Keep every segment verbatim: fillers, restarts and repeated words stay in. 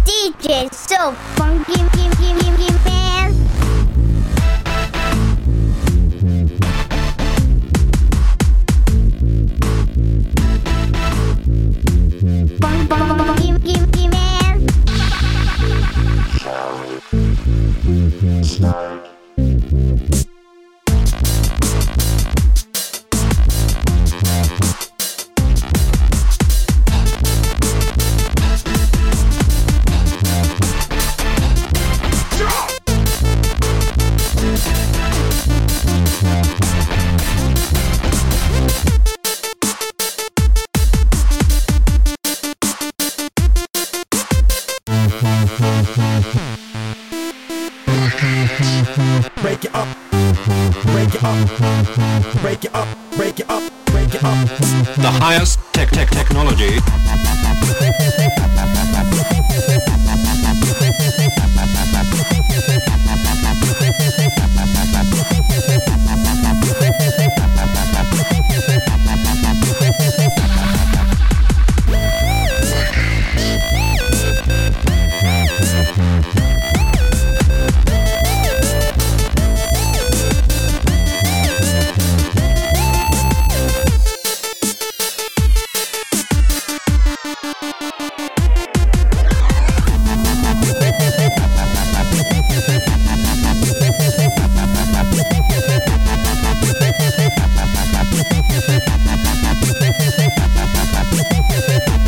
D J so funky, funky, funky, man. Funky, funky, funky, man. Break it up, break it up, break it up, break it up, break it up. The highest tech tech technology.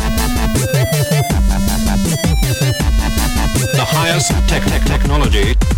The highest tech tech technology.